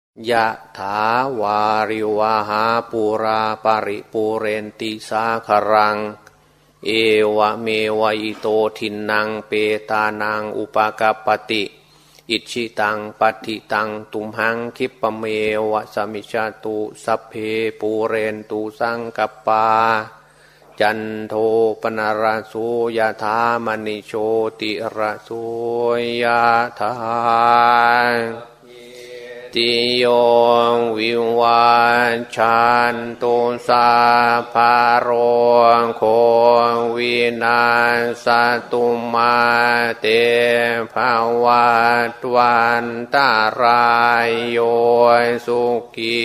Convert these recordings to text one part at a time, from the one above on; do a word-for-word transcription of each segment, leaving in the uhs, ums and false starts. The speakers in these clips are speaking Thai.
ยะถาวาริวหาปุราปริปุเรนติสาครังเอวะเมวะอิโตทินังเปตานังอุปกัปปติอิชิตังปัฏฐิตังตุมหังคิปะเมวะสมิจฉตุสัพเพปูเรนตุสังกัปปาจันโทปนารโสยถามณิโชติระโสยถาติโยวิวัชชันตุสัพพะโรโควินาศตุมาเตภวัตวันตรายโยสุขี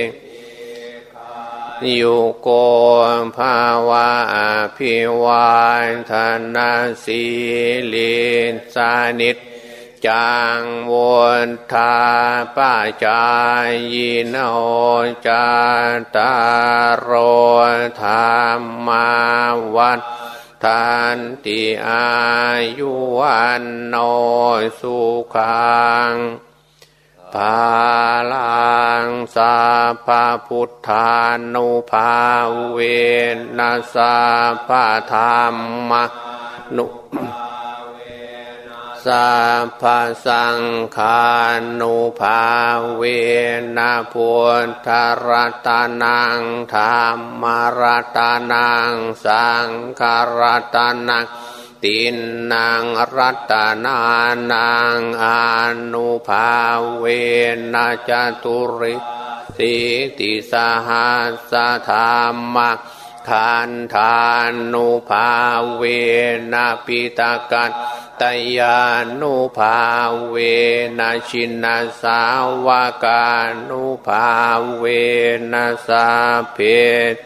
ยุโกภาวะอภิวาทนาสีลิสานิจจังวุฒาปัจจายโนจัตตารโอธรรมาวัฏฏันติอายุวันโนสุขังภาลังสัพพพุทธานุภาเวนัสสัพพธรรมนุสัพพสังฆานุภาเวนะพุทธรัตนังธัมมรัตนังสังฆรัตนังตินนังรัตนานังอนุภาเวนะจตุริสิติสหัสธรรมขันธานุภาเวนะปิตกัตตยานุภาเวนะชินสาวกานุภาเวนะสัพเพเต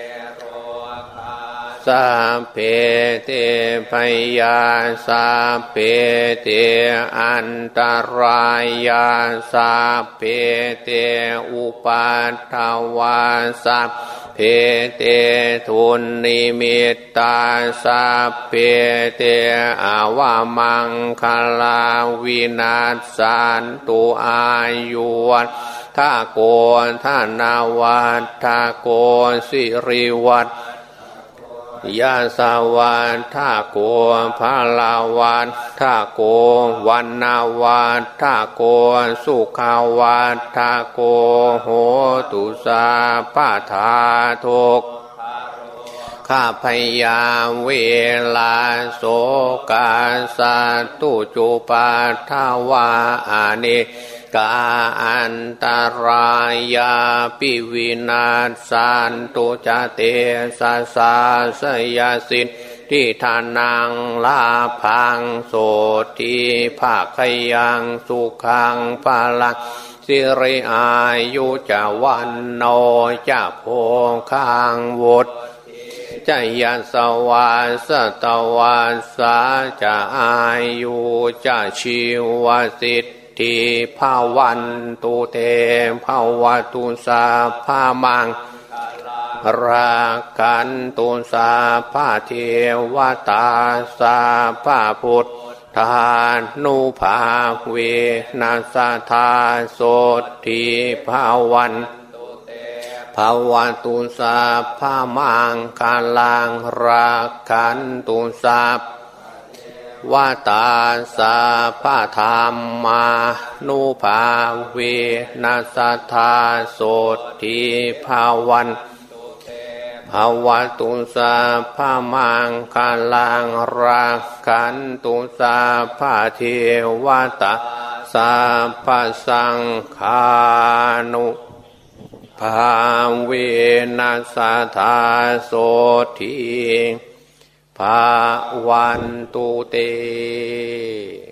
สัพเพเตพยาสัพเพเตอันตรายาสัพเพเตอุปัฏฐวาสัพเพเตทุนนิมิตตาสัพเพเตอวามังคลาวินาศสันตุอายุวัฏทาโกทานาวัฏทาโกสิริวัฏยาสาวัฏทาโกภาลาวัฏทาโกวันนาวัฏทาโกสุขาวัฏทาโกโหตุสัพพทาทุกข้าพยาเวลาโสกาสัตตุจุปัฏฐวาอานิกาอันตรายาปิวินาศสันตุจเตสะสาสยสิทธิทานังลาภังโสติภาคยังสุขังภาลังสิริอายุจวันโนจะโพคังวุฒจยสวาสตวาสาจะอายุจะชีวสิทธิภาวันตุเตภาวตุสาภามังรากันตุสาภาเทวตาสาภาพุทธานุภาเวนัสธาโสติภาวันภาวตุสาภามังคาลังรากันตุสาวาตาสาภาธรรมานุภาเวนัสธาโสติภาวันภาวตุสาภามังคาลังรากันตุสาภาเทวตาสาภาสังฆานุภาเวนัสธาโสติภาวันตุเต